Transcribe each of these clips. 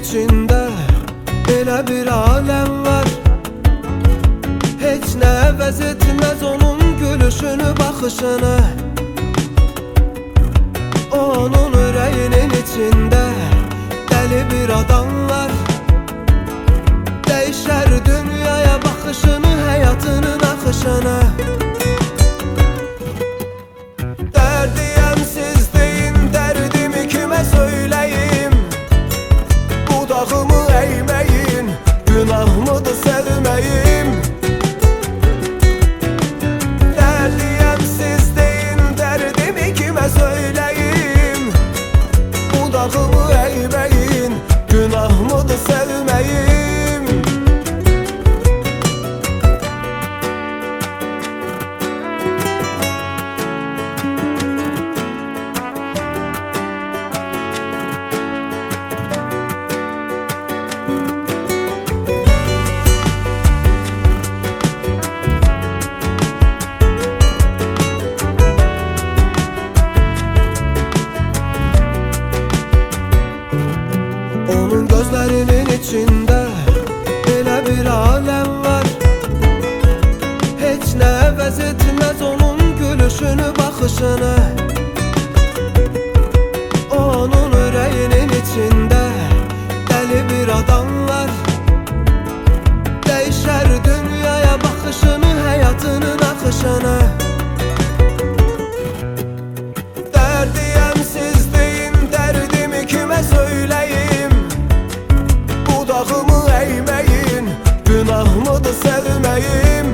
içinde elə bir alem var. Heç nə əvəz etməz onun gülüşünü, baxışını. Onun ürəyinin içində dəli bir adam var. Dəyişər dünyaya baxışını, həyatının axışını. Dərdiyəm siz deyin, dərdimi kimə söyləyim? Budağımı əyməyin, günahmıdır sevməyim. Dərdiyəm siz deyin, dərdimi kimə söyləyim? Budağımı əyməyin, günahmıdır sevməyim. Onun gözlərinin içində elə bir alem var. Heç nə əvəz etməz onun gülüşünü, baxışını. Onun ürəyinin içində dəli bir adam var. Dəyişər dünyaya baxışını, həyatının axışını. Dərdiyəm siz deyin, dərdimi kimə söyləyim? Budağımı əyməyin, günahmıdır sevməyim.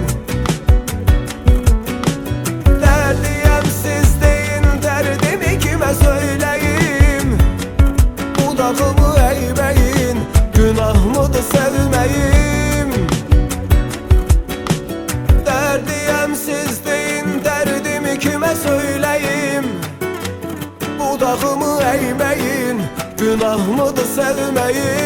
Dərdiyəm siz deyin, dərdimi kimə söyləyim? Budağımı əyməyin, günahmıdır sevməyim. Dərdiyəm siz deyin, dərdimi kimə söyləyim? Budağımı əyməyin, günahmıdır sevməyim.